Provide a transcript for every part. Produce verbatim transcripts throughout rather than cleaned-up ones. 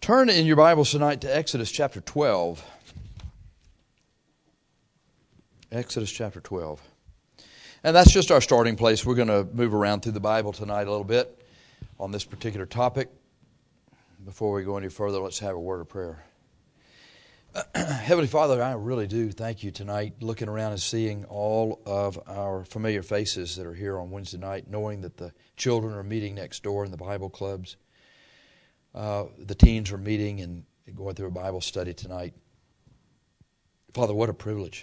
Turn in your Bibles tonight to Exodus chapter twelve. Exodus chapter twelve. And that's just our starting place. We're going to move around through the Bible tonight a little bit on this particular topic. Before we go any further, let's have a word of prayer. Heavenly Father, I really do thank you tonight, looking around and seeing all of our familiar faces that are here on Wednesday night, knowing that the children are meeting next door in the Bible clubs. Uh, the teens are meeting and going through a Bible study tonight. Father, what a privilege.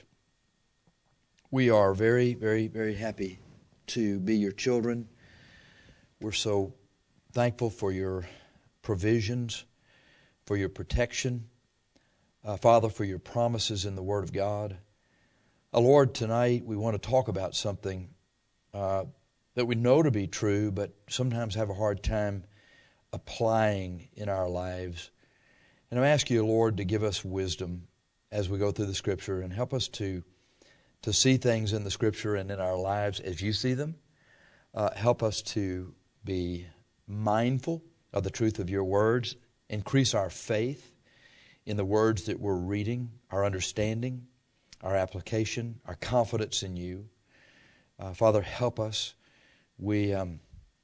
We are very, very, very happy to be your children. We're so thankful for your provisions, for your protection. Uh, Father, for your promises in the Word of God. Uh, Lord, tonight we want to talk about something uh, that we know to be true, but sometimes have a hard time applying in our lives. And I'm asking you, Lord, to give us wisdom as we go through the Scripture and help us to, to see things in the Scripture and in our lives as you see them. Uh, help us to be mindful of the truth of your words. Increase our faith in the words that we're reading, our understanding, our application, our confidence in you. Uh, Father, help us. We um,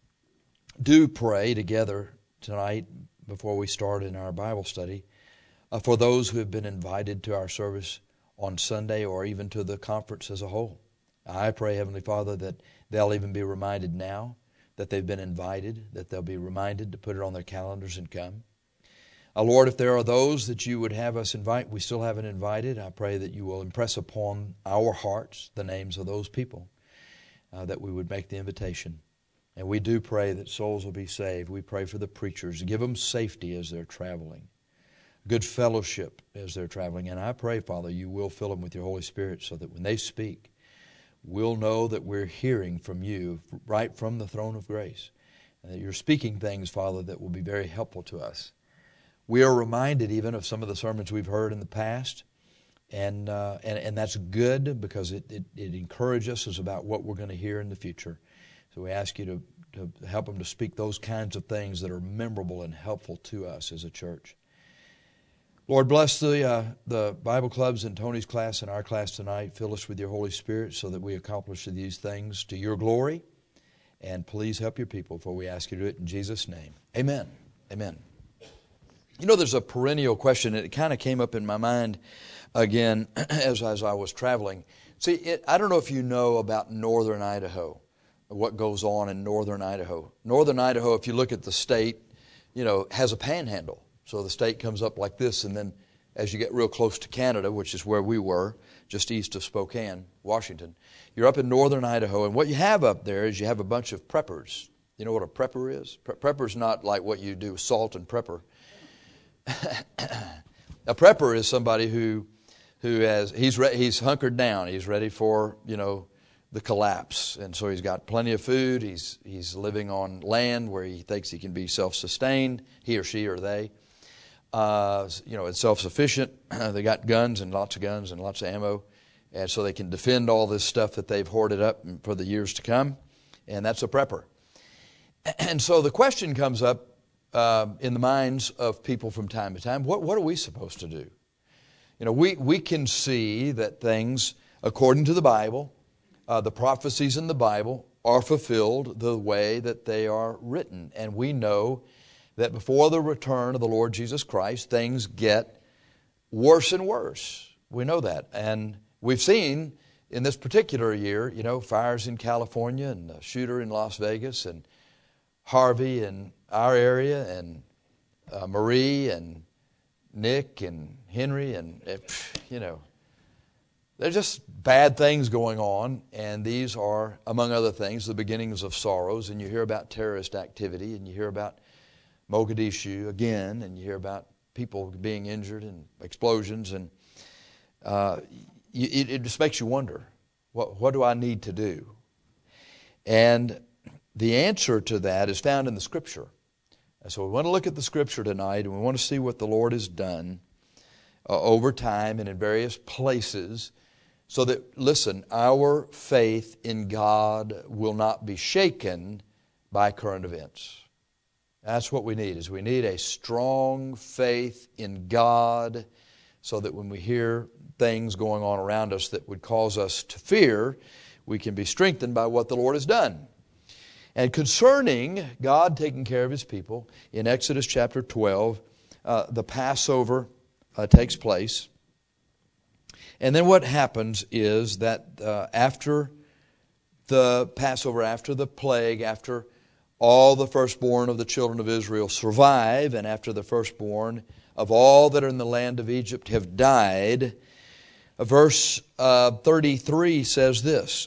do pray together tonight before we start in our Bible study uh, for those who have been invited to our service on Sunday or even to the conference as a whole. I pray, Heavenly Father, that they'll even be reminded now that they've been invited, that they'll be reminded to put it on their calendars and come. Uh, Lord, if there are those that you would have us invite, we still haven't invited, I pray that you will impress upon our hearts the names of those people, uh, that we would make the invitation. And we do pray that souls will be saved. We pray for the preachers. Give them safety as they're traveling, good fellowship as they're traveling. And I pray, Father, you will fill them with your Holy Spirit so that when they speak, we'll know that we're hearing from you right from the throne of grace, and that you're speaking things, Father, that will be very helpful to us. We are reminded even of some of the sermons we've heard in the past, and uh, and, and that's good because it, it, it encourages us about what we're going to hear in the future. So we ask you to, to help them to speak those kinds of things that are memorable and helpful to us as a church. Lord, bless the, uh, the Bible clubs and Tony's class and our class tonight. Fill us with your Holy Spirit so that we accomplish these things to your glory. And please help your people, for we ask you to do it in Jesus' name. Amen. Amen. You know, there's a perennial question, and it kind of came up in my mind again as, as I was traveling. See, it, I don't know if you know about northern Idaho, what goes on in northern Idaho. Northern Idaho, if you look at the state, you know, has a panhandle. So the state comes up like this, and then as you get real close to Canada, which is where we were, just east of Spokane, Washington, you're up in northern Idaho, and what you have up there is you have a bunch of preppers. You know what a prepper is? Pre- prepper's not like what you do, salt and pepper. A prepper is somebody who who has he's re, he's hunkered down. He's ready for, you know, the collapse, and so he's got plenty of food. He's he's living on land where he thinks he can be self-sustained. He or she or they, uh, you know, it's self-sufficient. They got guns and lots of guns and lots of ammo, and so they can defend all this stuff that they've hoarded up for the years to come. And that's a prepper. And so the question comes up. Uh, in the minds of people from time to time, what, what are we supposed to do? You know, we, we can see that things, according to the Bible, uh, the prophecies in the Bible are fulfilled the way that they are written. And we know that before the return of the Lord Jesus Christ, things get worse and worse. We know that. And we've seen in this particular year, you know, fires in California and a shooter in Las Vegas and Harvey in our area, and uh, Marie and Nick and Henry, and you know, there's just bad things going on, and these are, among other things, the beginnings of sorrows. And you hear about terrorist activity, and you hear about Mogadishu again, and you hear about people being injured and explosions, and uh, it, it just makes you wonder, what, what do I need to do? And the answer to that is found in the Scripture. And so we want to look at the Scripture tonight, and we want to see what the Lord has done uh, over time and in various places, so that, listen, our faith in God will not be shaken by current events. That's what we need, is we need a strong faith in God so that when we hear things going on around us that would cause us to fear, we can be strengthened by what the Lord has done. And concerning God taking care of His people, in Exodus chapter twelve, uh, the Passover uh, takes place. And then what happens is that uh, after the Passover, after the plague, after all the firstborn of the children of Israel survive, and after the firstborn of all that are in the land of Egypt have died, verse uh, thirty-three says this: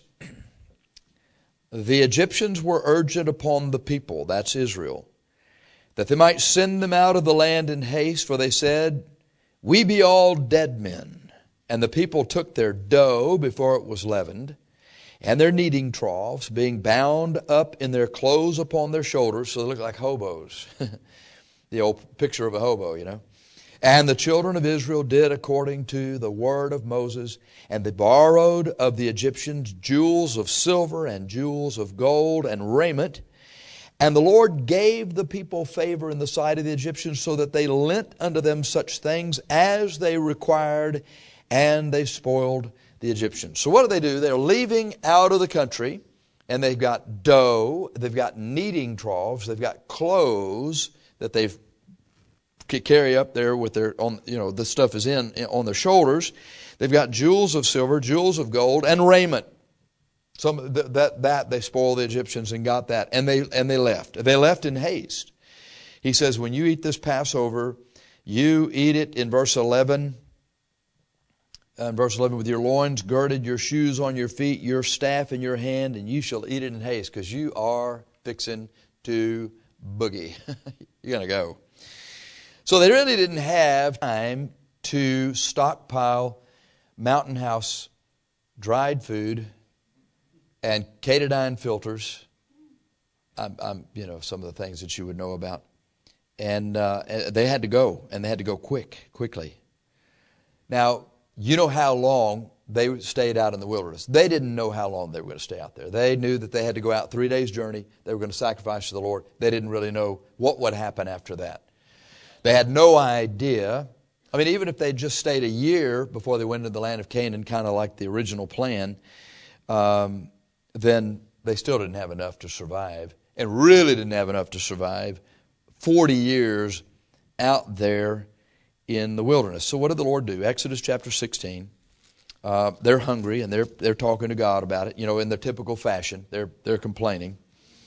the Egyptians were urgent upon the people, that's Israel, that they might send them out of the land in haste, for they said, we be all dead men. And the people took their dough before it was leavened, and their kneading troughs, being bound up in their clothes upon their shoulders, so they look like hobos. The old picture of a hobo, you know. And the children of Israel did according to the word of Moses, and they borrowed of the Egyptians jewels of silver and jewels of gold and raiment. And the Lord gave the people favor in the sight of the Egyptians, so that they lent unto them such things as they required, and they spoiled the Egyptians. So what do they do? They're leaving out of the country, and they've got dough, they've got kneading troughs, they've got clothes that they've carry up there with their, on, you know, the stuff is in on their shoulders. They've got jewels of silver, jewels of gold, and raiment. Some that that they spoiled the Egyptians and got that, and they and they left. They left in haste. He says, when you eat this Passover, you eat it in verse eleven. In verse eleven, with your loins girded, your shoes on your feet, your staff in your hand, and you shall eat it in haste, because you are fixing to boogie. You're going to go. So they really didn't have time to stockpile Mountain House dried food and Katadyn filters. I'm, I'm, you know, some of the things that you would know about. And uh, they had to go, and they had to go quick, quickly. Now, you know how long they stayed out in the wilderness. They didn't know how long they were going to stay out there. They knew that they had to go out three days' journey. They were going to sacrifice to the Lord. They didn't really know what would happen after that. They had no idea. I mean, even if they'd just stayed a year before they went into the land of Canaan, kind of like the original plan, um, then they still didn't have enough to survive, and really didn't have enough to survive forty years out there in the wilderness. So what did the Lord do? Exodus chapter sixteen. Uh, they're hungry, and they're they're talking to God about it. You know, in their typical fashion, they're they're complaining.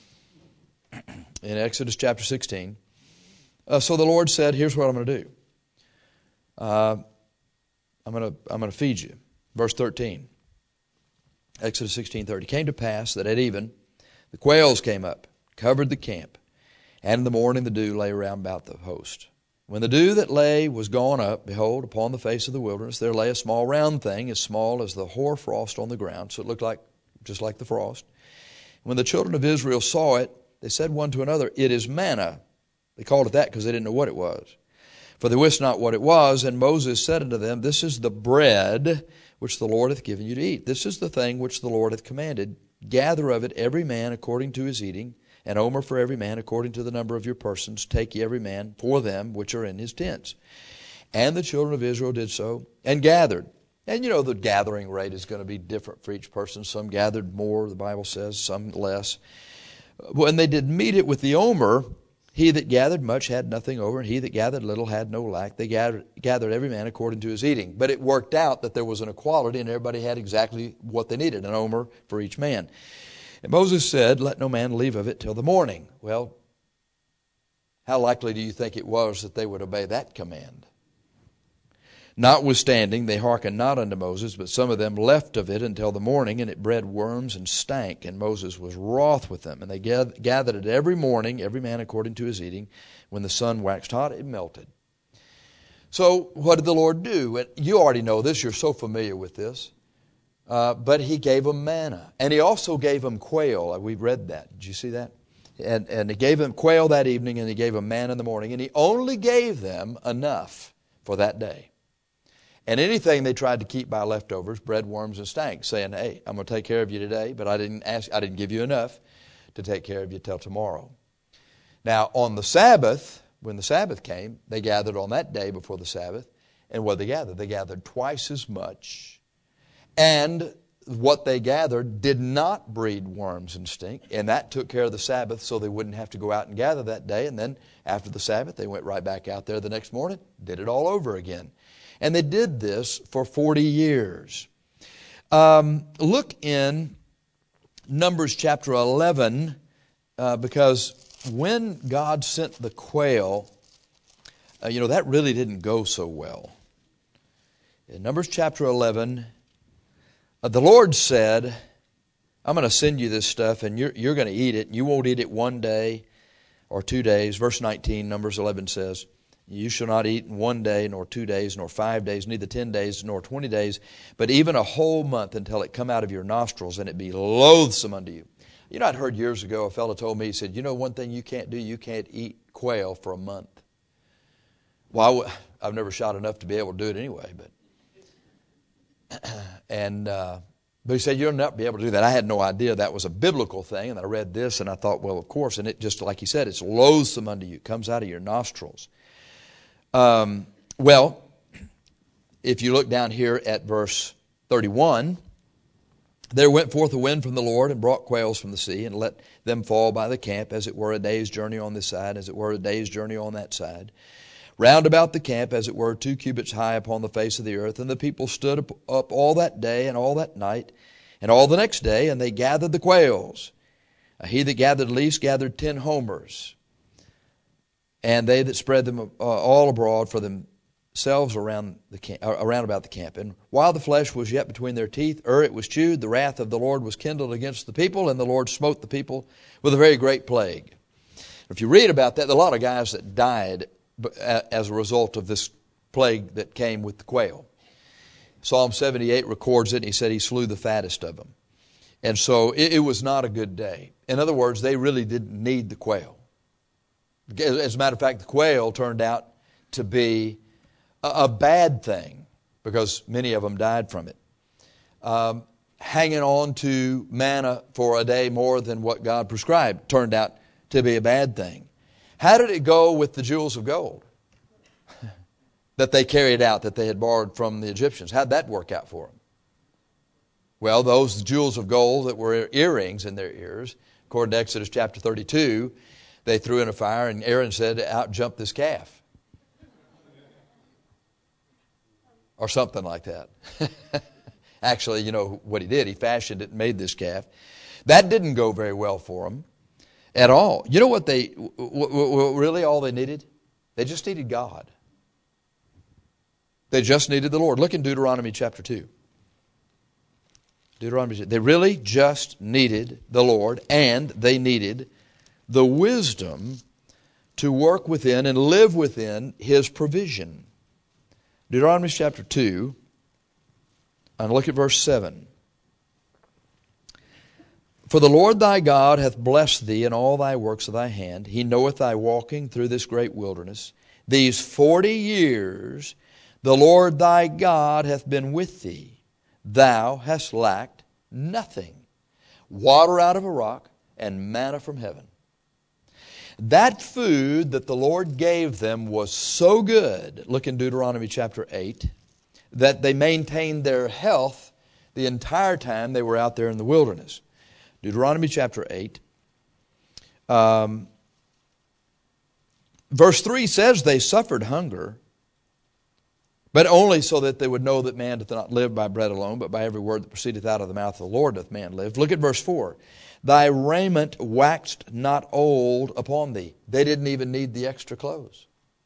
In Exodus chapter sixteen. Uh, so the Lord said, here's what I'm going to do. Uh, I'm going to I'm going to feed you. Verse thirteen. Exodus sixteen thirty. It came to pass that at even the quails came up, covered the camp, and in the morning the dew lay around about the host. When the dew that lay was gone up, behold, upon the face of the wilderness there lay a small round thing, as small as the hoar frost on the ground. So it looked like just like the frost. When the children of Israel saw it, they said one to another, it is manna. They called it that because they didn't know what it was. For they wist not what it was. And Moses said unto them, this is the bread which the Lord hath given you to eat. This is the thing which the Lord hath commanded. Gather of it every man according to his eating, an omer for every man according to the number of your persons. Take ye every man for them which are in his tents. And the children of Israel did so, and gathered. And you know the gathering rate is going to be different for each person. Some gathered more, the Bible says, some less. When they did meet it with the omer, he that gathered much had nothing over, and he that gathered little had no lack. They gathered, gathered every man according to his eating. But it worked out that there was an equality, and everybody had exactly what they needed, an omer for each man. And Moses said, let no man leave of it till the morning. Well, how likely do you think it was that they would obey that command? Notwithstanding, they hearkened not unto Moses, but some of them left of it until the morning, and it bred worms and stank. And Moses was wroth with them. And they gathered it every morning, every man according to his eating. When the sun waxed hot, it melted. So what did the Lord do? You already know this. You're so familiar with this. Uh, but he gave them manna. And he also gave them quail. We read that. Did you see that? And, and he gave them quail that evening, and he gave them manna in the morning. And he only gave them enough for that day. And anything they tried to keep by leftovers, bred worms and stank, saying, hey, I'm going to take care of you today, but I didn't ask, I didn't give you enough to take care of you till tomorrow. Now, on the Sabbath, when the Sabbath came, they gathered on that day before the Sabbath. And what they gathered? They gathered twice as much. And what they gathered did not breed worms and stink. And that took care of the Sabbath so they wouldn't have to go out and gather that day. And then after the Sabbath, they went right back out there the next morning, did it all over again. And they did this for forty years. Um, look in Numbers chapter eleven, uh, because when God sent the quail, uh, you know, that really didn't go so well. In Numbers chapter eleven, uh, the Lord said, I'm going to send you this stuff and you're, you're going to eat it. And you won't eat it one day or two days. Verse nineteen, Numbers eleven says, you shall not eat in one day, nor two days, nor five days, neither ten days, nor twenty days, but even a whole month until it come out of your nostrils, and it be loathsome unto you. You know, I'd heard years ago, a fellow told me, he said, you know one thing you can't do? You can't eat quail for a month. Well, I w- I've never shot enough to be able to do it anyway. But and uh, but he said, you'll not be able to do that. I had no idea that was a biblical thing, and I read this, and I thought, well, of course. And it just, like he said, it's loathsome unto you. It comes out of your nostrils. Um, well, if you look down here at verse thirty-one, there went forth a wind from the Lord and brought quails from the sea and let them fall by the camp, as it were a day's journey on this side, as it were a day's journey on that side, round about the camp, as it were two cubits high upon the face of the earth. And the people stood up, up all that day and all that night and all the next day, and they gathered the quails. Uh, he that gathered least gathered ten homers. And they that spread them uh, all abroad for themselves around the camp, uh, around about the camp. And while the flesh was yet between their teeth, ere it was chewed, the wrath of the Lord was kindled against the people, and the Lord smote the people with a very great plague. If you read about that, there are a lot of guys that died as a result of this plague that came with the quail. Psalm seventy-eight records it, and he said he slew the fattest of them. And so it, it was not a good day. In other words, they really didn't need the quail. As a matter of fact, the quail turned out to be a, a bad thing because many of them died from it. Um, hanging on to manna for a day more than what God prescribed turned out to be a bad thing. How did it go with the jewels of gold that they carried out, that they had borrowed from the Egyptians? How did that work out for them? Well, those jewels of gold that were earrings in their ears, according to Exodus chapter thirty-two, they threw in a fire, and Aaron said, out jump this calf. Or something like that. Actually, you know what he did. He fashioned it and made this calf. That didn't go very well for them at all. You know what they, w- w- really all they needed? They just needed God. They just needed the Lord. Look in Deuteronomy chapter two. Deuteronomy. They really just needed the Lord, and they needed the wisdom to work within and live within His provision. Deuteronomy chapter two, and look at verse seven. For the Lord thy God hath blessed thee in all thy works of thy hand. He knoweth thy walking through this great wilderness. These forty years the Lord thy God hath been with thee. Thou hast lacked nothing. Water out of a rock and manna from heaven. That food that the Lord gave them was so good, look in Deuteronomy chapter eight, that they maintained their health the entire time they were out there in the wilderness. Deuteronomy chapter eight. Um, verse three says they suffered hunger, but only so that they would know that man doth not live by bread alone, but by every word that proceedeth out of the mouth of the Lord doth man live. Look at verse four. Thy raiment waxed not old upon thee. They didn't even need the extra clothes.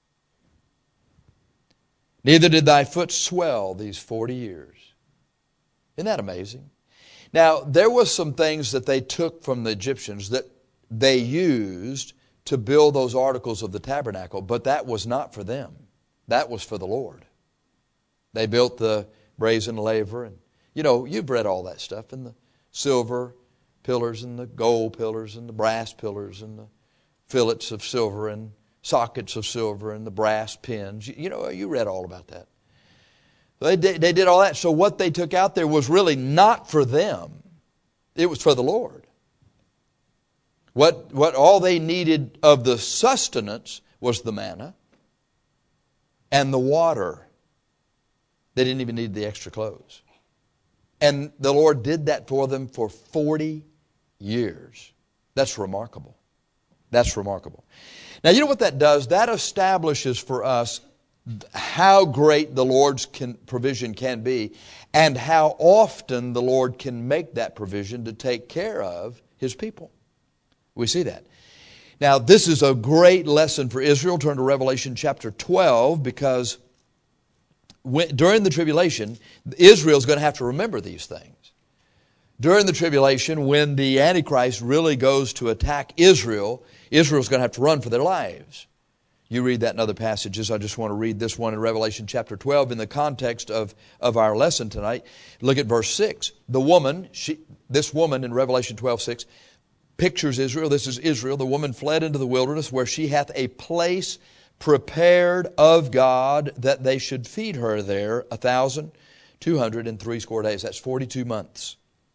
Neither did thy foot swell these forty years. Isn't that amazing? Now, there was some things that they took from the Egyptians that they used to build those articles of the tabernacle, but that was not for them. That was for the Lord. They built the brazen laver, and you know, you've read all that stuff, and the silver pillars and the gold pillars and the brass pillars and the fillets of silver and sockets of silver and the brass pins. You, you know, you read all about that. They did, they did all that. So what they took out there was really not for them. It was for the Lord. What, what all they needed of the sustenance was the manna and the water. They didn't even need the extra clothes. And the Lord did that for them for forty years. That's remarkable. That's remarkable. Now, you know what that does? That establishes for us how great the Lord's can, provision can be, and how often the Lord can make that provision to take care of His people. We see that. Now, this is a great lesson for Israel. Turn to Revelation chapter twelve, because when, during the tribulation, Israel is going to have to remember these things. During the tribulation, when the Antichrist really goes to attack Israel, Israel's going to have to run for their lives. You read that in other passages. I just want to read this one in Revelation chapter twelve in the context of, of our lesson tonight. Look at verse six. The woman, she, this woman in Revelation twelve six, pictures Israel. This is Israel. The woman fled into the wilderness, where she hath a place prepared of God, that they should feed her there a thousand two hundred and threescore days. That's forty-two months.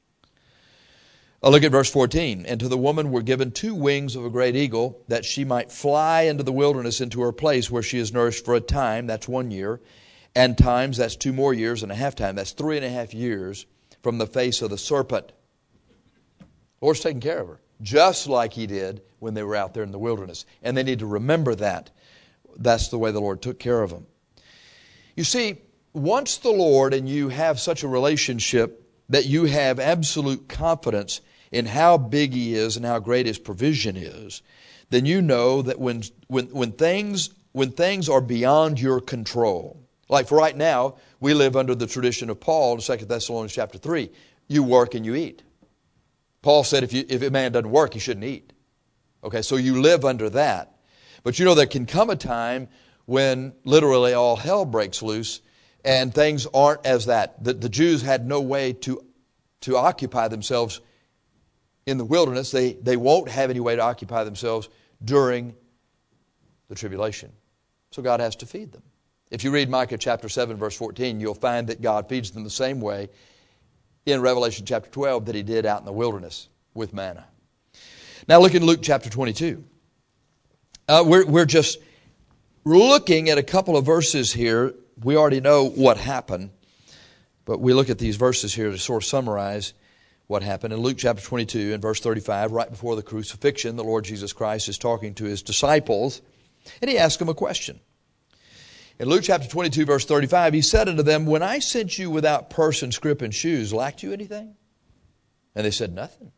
Oh, look at verse fourteen. And to the woman were given two wings of a great eagle, that she might fly into the wilderness, into her place where she is nourished for a time. That's one year. And times, that's two more years and a half time. That's three and a half years from the face of the serpent. The Lord's taking care of her, just like He did when they were out there in the wilderness. And they need to remember that. That's the way the Lord took care of them. You see, once the Lord and you have such a relationship that you have absolute confidence in how big He is and how great His provision is, then you know that when when when things when things are beyond your control, like for right now, we live under the tradition of Paul in Second Thessalonians chapter three. You work and you eat. Paul said if you if a man doesn't work, he shouldn't eat. Okay, so you live under that. But you know, there can come a time when literally all hell breaks loose and things aren't as that. The, the Jews had no way to, to occupy themselves in the wilderness. They, they won't have any way to occupy themselves during the tribulation. So God has to feed them. If you read Micah chapter seven, verse fourteen, you'll find that God feeds them the same way in Revelation chapter twelve that He did out in the wilderness with manna. Now look in Luke chapter twenty-two. Uh, we're, we're just looking at a couple of verses here. We already know what happened, but we look at these verses here to sort of summarize what happened. In Luke chapter twenty-two and verse thirty-five, right before the crucifixion, the Lord Jesus Christ is talking to His disciples, and He asks them a question. In Luke chapter twenty-two, verse thirty-five, He said unto them, When I sent you without purse and scrip and shoes, lacked you anything? And they said, Nothing.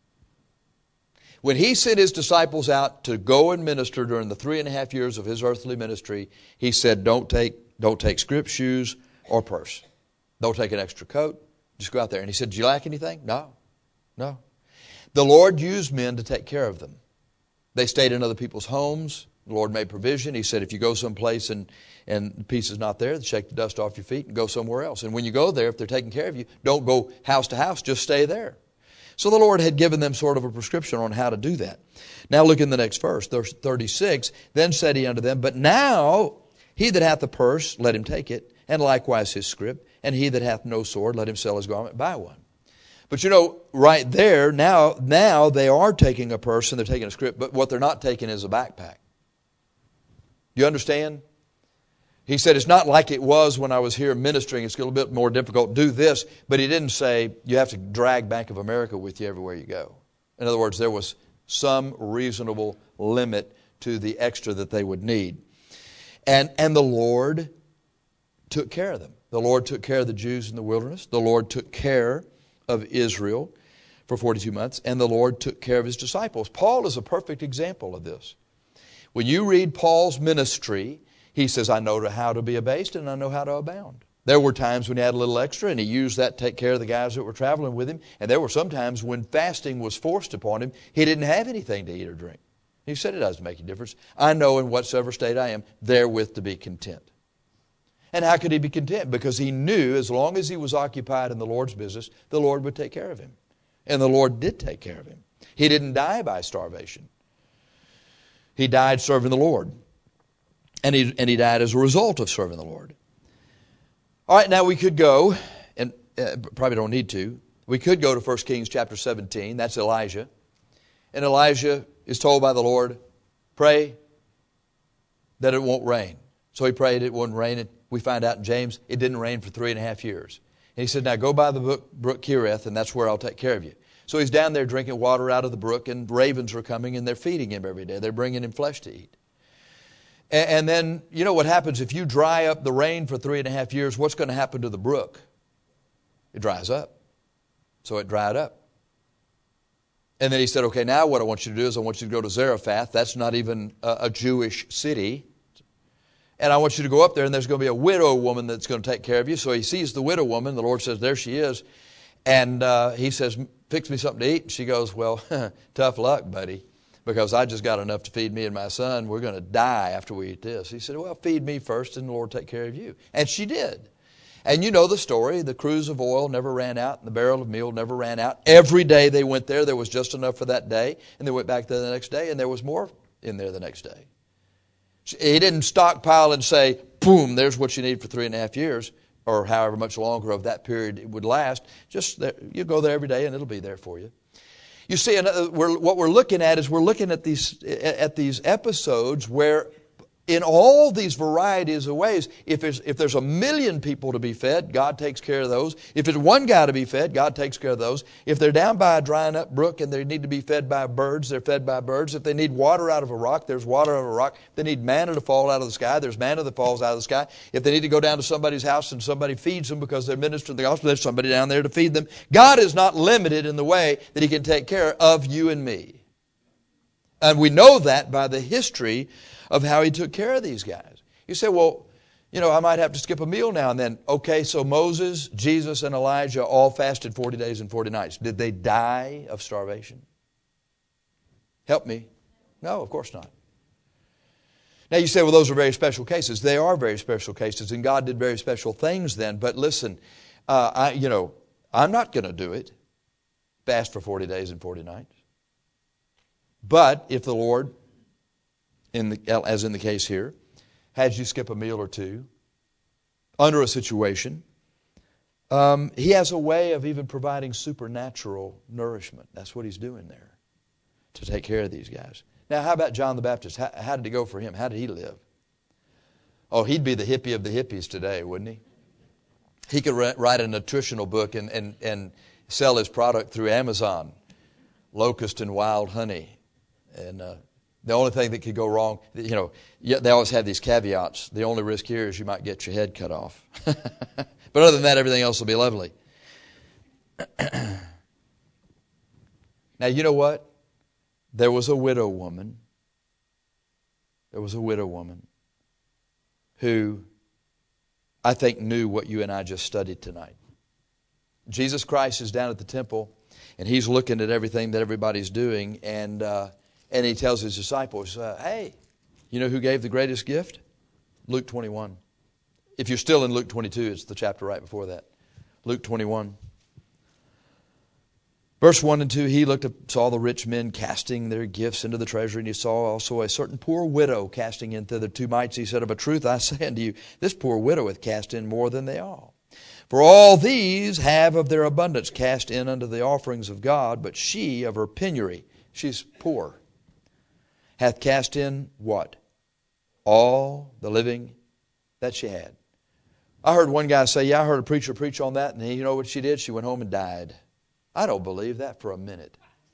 When He sent His disciples out to go and minister during the three and a half years of His earthly ministry, He said, don't take, don't take scrip, shoes, or purse. Don't take an extra coat. Just go out there. And He said, do you lack anything? No. No. The Lord used men to take care of them. They stayed in other people's homes. The Lord made provision. He said, if you go someplace and, and the piece is not there, shake the dust off your feet and go somewhere else. And when you go there, if they're taking care of you, don't go house to house. Just stay there. So the Lord had given them sort of a prescription on how to do that. Now look in the next verse, verse thirty-six. Then said He unto them, But now he that hath a purse, let him take it, and likewise his scrip. And he that hath no sword, let him sell his garment, buy one. But you know, right there, now, now they are taking a purse and they're taking a scrip, but what they're not taking is a backpack. Do you understand? He said, it's not like it was when I was here ministering. It's a little bit more difficult. Do this. But He didn't say you have to drag Bank of America with you everywhere you go. In other words, there was some reasonable limit to the extra that they would need. And, and the Lord took care of them. The Lord took care of the Jews in the wilderness. The Lord took care of Israel for forty-two months. And the Lord took care of His disciples. Paul is a perfect example of this. When you read Paul's ministry, he says, I know how to be abased and I know how to abound. There were times when he had a little extra and he used that to take care of the guys that were traveling with him. And there were some times when fasting was forced upon him, he didn't have anything to eat or drink. He said, it doesn't make a difference. I know in whatsoever state I am, therewith to be content. And how could he be content? Because he knew as long as he was occupied in the Lord's business, the Lord would take care of him. And the Lord did take care of him. He didn't die by starvation. He died serving the Lord. And he, and he died as a result of serving the Lord. All right, now we could go, and uh, probably don't need to. We could go to First Kings chapter seventeen. That's Elijah. And Elijah is told by the Lord, pray that it won't rain. So he prayed it wouldn't rain. And we find out in James it didn't rain for three and a half years. And he said, now go by the brook, brook Kerith, and that's where I'll take care of you. So he's down there drinking water out of the brook, and ravens are coming, and they're feeding him every day. They're bringing him flesh to eat. And, and then, you know what happens if you dry up the rain for three and a half years? What's going to happen to the brook? It dries up. So it dried up. And then he said, okay, now what I want you to do is I want you to go to Zarephath. That's not even a, a Jewish city. And I want you to go up there, and there's going to be a widow woman that's going to take care of you. So he sees the widow woman. The Lord says, there she is. And uh, he says, fix me something to eat. And she goes, well, tough luck, buddy, because I just got enough to feed me and my son. We're going to die after we eat this. He said, well, feed me first, and the Lord take care of you. And she did. And you know the story. The cruse of oil never ran out, and the barrel of meal never ran out. Every day they went there, there was just enough for that day. And they went back there the next day, and there was more in there the next day. He didn't stockpile and say, boom, there's what you need for three and a half years, or however much longer of that period it would last. Just there, you go there every day, and it'll be there for you. You see, another, we're, what we're looking at is we're looking at these at these episodes where, in all these varieties of ways, if there's, if there's a million people to be fed, God takes care of those. If there's one guy to be fed, God takes care of those. If they're down by a drying up brook and they need to be fed by birds, they're fed by birds. If they need water out of a rock, there's water out of a rock. If they need manna to fall out of the sky, there's manna that falls out of the sky. If they need to go down to somebody's house and somebody feeds them because they're ministering the gospel, there's somebody down there to feed them. God is not limited in the way that He can take care of you and me. And we know that by the history of how He took care of these guys. You say, well, you know, I might have to skip a meal now and then. Okay, so Moses, Jesus, and Elijah all fasted forty days and forty nights. Did they die of starvation? Help me. No, of course not. Now you say, well, those are very special cases. They are very special cases, and God did very special things then. But listen, uh, I, you know, I'm not going to do it. Fast for forty days and forty nights. But if the Lord, in the, as in the case here, had you skip a meal or two under a situation, um, He has a way of even providing supernatural nourishment. That's what He's doing there to take care of these guys. Now, how about John the Baptist? How, how did it go for him? How did he live? Oh, he'd be the hippie of the hippies today, wouldn't he? He could write a nutritional book and, and, and sell his product through Amazon, locust and wild honey. And uh, the only thing that could go wrong, you know, they always have these caveats. The only risk here is you might get your head cut off. But other than that, everything else will be lovely. Now, you know what? There was a widow woman. There was a widow woman who I think knew what you and I just studied tonight. Jesus Christ is down at the temple, and He's looking at everything that everybody's doing, and uh, and He tells His disciples, uh, hey, you know who gave the greatest gift? Luke twenty-one. If you're still in Luke twenty-two, it's the chapter right before that. Luke twenty-one. Verse one and two, He looked up, saw the rich men casting their gifts into the treasury, and He saw also a certain poor widow casting in thither two mites. He said, of a truth I say unto you, this poor widow hath cast in more than they all. For all these have of their abundance cast in unto the offerings of God, but she of her penury, she's poor, hath cast in what? All the living that she had. I heard one guy say, yeah, I heard a preacher preach on that, and he, you know what she did? She went home and died. I don't believe that for a minute.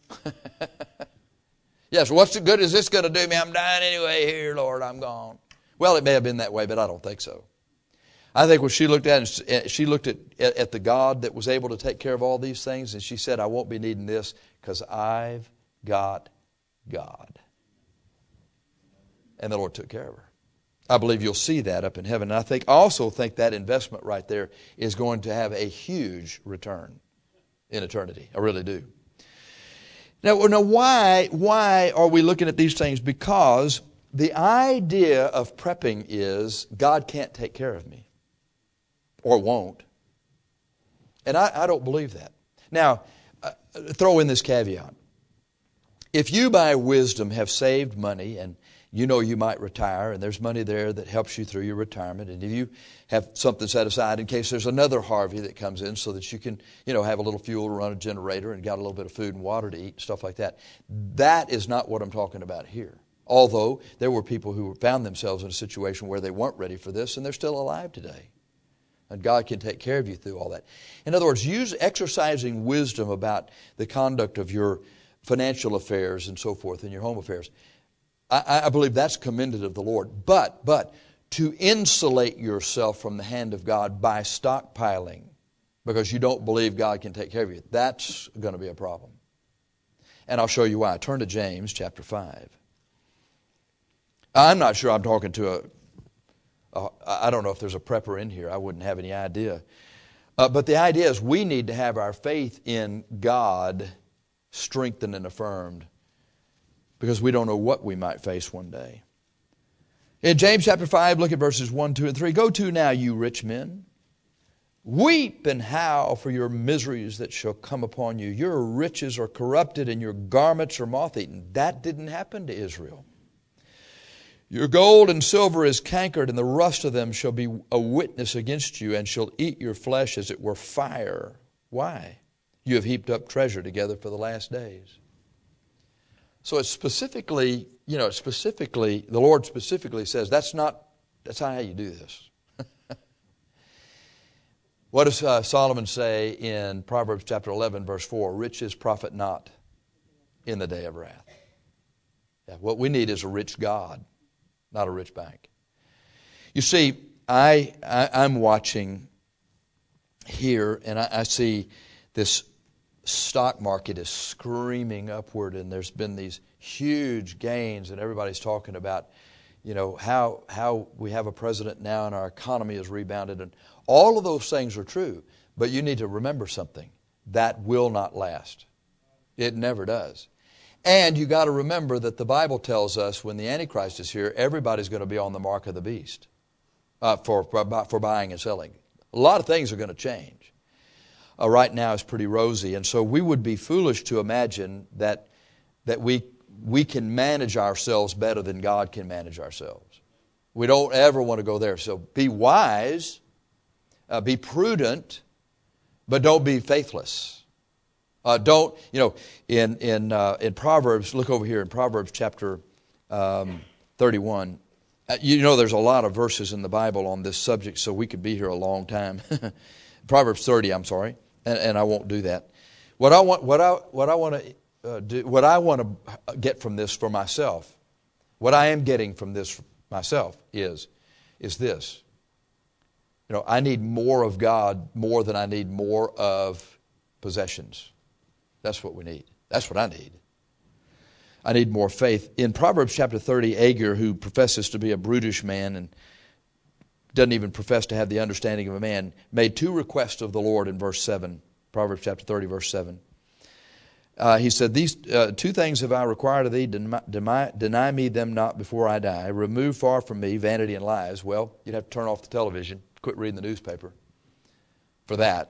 Yes, what's the good is this going to do me? I'm dying anyway here, Lord, I'm gone. Well, it may have been that way, but I don't think so. I think when she looked at it, she looked at, at the God that was able to take care of all these things, and she said, I won't be needing this because I've got God. And the Lord took care of her. I believe you'll see that up in heaven. And I think I also think that investment right there is going to have a huge return in eternity. I really do. Now, now why, why are we looking at these things? Because the idea of prepping is God can't take care of me. Or won't. And I, I don't believe that. Now, uh, throw in this caveat. If you by wisdom have saved money and you know you might retire, and there's money there that helps you through your retirement. And if you have something set aside in case there's another Harvey that comes in so that you can, you know, have a little fuel to run a generator and got a little bit of food and water to eat, stuff like that. That is not what I'm talking about here. Although there were people who found themselves in a situation where they weren't ready for this, and they're still alive today. And God can take care of you through all that. In other words, use exercising wisdom about the conduct of your financial affairs and so forth, and your home affairs. I, I believe that's commended of the Lord. But, but, to insulate yourself from the hand of God by stockpiling because you don't believe God can take care of you, that's going to be a problem. And I'll show you why. Turn to James chapter five. I'm not sure I'm talking to a, a I don't know if there's a prepper in here. I wouldn't have any idea. Uh, but the idea is we need to have our faith in God strengthened and affirmed because we don't know what we might face one day. In James chapter five, look at verses one, two, and three. Go to now, you rich men. Weep and howl for your miseries that shall come upon you. Your riches are corrupted and your garments are moth-eaten. That didn't happen to Israel. Your gold and silver is cankered, and the rust of them shall be a witness against you, and shall eat your flesh as it were fire. Why? You have heaped up treasure together for the last days. So it's specifically, you know, specifically, the Lord specifically says, that's not, that's not how you do this. What does uh, Solomon say in Proverbs chapter eleven, verse four? Riches profit not in the day of wrath. Yeah, what we need is a rich God, not a rich bank. You see, I, I, I'm watching here, and I, I see this stock market is screaming upward, and there's been these huge gains, and everybody's talking about, you know, how how we have a president now and our economy has rebounded, and all of those things are true. But you need to remember something. That will not last. It never does. And you got to remember that the Bible tells us when the Antichrist is here, everybody's going to be on the mark of the beast uh, for, for, for buying and selling. A lot of things are going to change. Uh, right now it's pretty rosy. And so we would be foolish to imagine that that we we can manage ourselves better than God can manage ourselves. We don't ever want to go there. So be wise, uh, be prudent, but don't be faithless. Uh, don't, you know, in in uh, in Proverbs, look over here in Proverbs chapter um, thirty-one. Uh, you know there's a lot of verses in the Bible on this subject, so we could be here a long time. Proverbs thirty, I'm sorry. And, and I won't do that. What I want, what I, what I want to uh, do, what I want to get from this for myself, what I am getting from this myself is, is this. You know, I need more of God more than I need more of possessions. That's what we need. That's what I need. I need more faith. In Proverbs chapter thirty, Agur, who professes to be a brutish man and doesn't even profess to have the understanding of a man, made two requests of the Lord in verse seven, Proverbs chapter thirty, verse seven. Uh, he said, These uh, two things have I required of thee, deny, deny, deny me them not before I die. Remove far from me vanity and lies. Well, you'd have to turn off the television, quit reading the newspaper for that.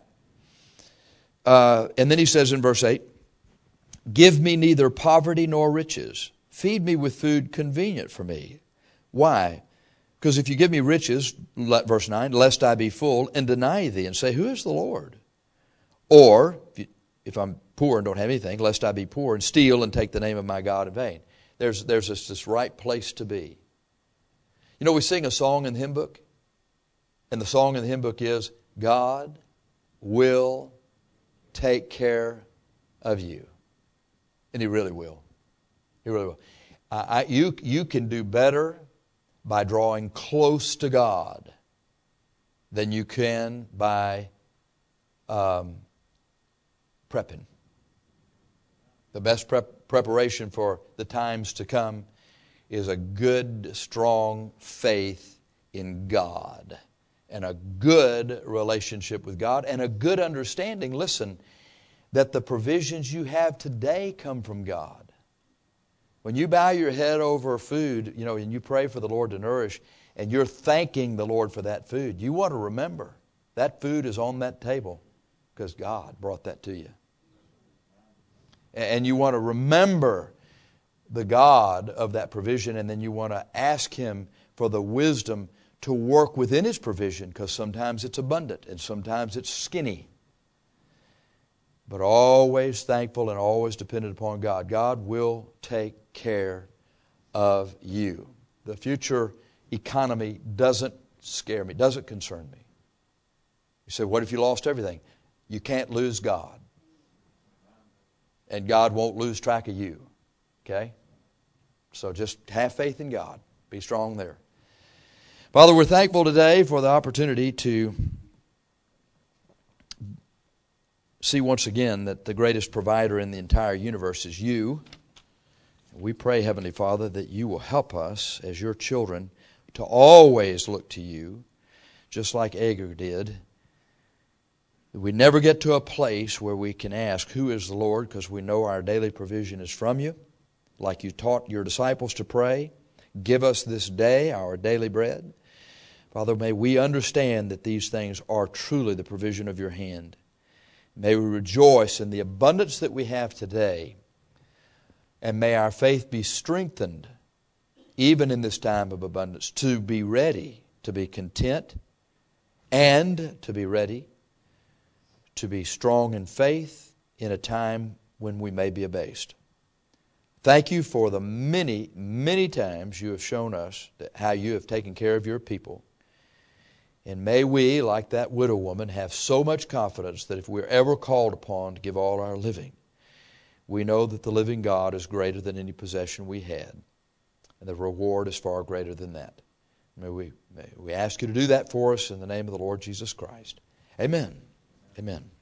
Uh, and then he says in verse eight, give me neither poverty nor riches. Feed me with food convenient for me. Why? Because if you give me riches, verse nine, lest I be full, and deny thee, and say, who is the Lord? Or, if, you, if I'm poor and don't have anything, lest I be poor, and steal and take the name of my God in vain. There's, there's this, this right place to be. You know, we sing a song in the hymn book, and the song in the hymn book is, God will take care of you. And He really will. He really will. Uh, I, you, you can do better by drawing close to God than you can by um, prepping. The best prep, preparation for the times to come is a good, strong faith in God and a good relationship with God and a good understanding, listen, that the provisions you have today come from God. When you bow your head over food, you know, and you pray for the Lord to nourish, and you're thanking the Lord for that food, you want to remember that food is on that table because God brought that to you. And you want to remember the God of that provision, and then you want to ask Him for the wisdom to work within His provision, because sometimes it's abundant and sometimes it's skinny. But always thankful and always dependent upon God. God will take care of you. The future economy doesn't scare me, doesn't concern me. You say, what if you lost everything? You can't lose God. And God won't lose track of you. Okay? So just have faith in God. Be strong there. Father, we're thankful today for the opportunity to see once again that the greatest provider in the entire universe is you. We pray, Heavenly Father, that you will help us as your children to always look to you, just like Agar did. We never get to a place where we can ask, who is the Lord? Because we know our daily provision is from you. Like you taught your disciples to pray, give us this day our daily bread. Father, may we understand that these things are truly the provision of your hand. May we rejoice in the abundance that we have today. And may our faith be strengthened, even in this time of abundance, to be ready, to be content, and to be ready, to be strong in faith in a time when we may be abased. Thank you for the many, many times you have shown us that how you have taken care of your people. And may we, like that widow woman, have so much confidence that if we're ever called upon to give all our living, we know that the living God is greater than any possession we had. And the reward is far greater than that. May we, may we ask you to do that for us in the name of the Lord Jesus Christ. Amen. Amen.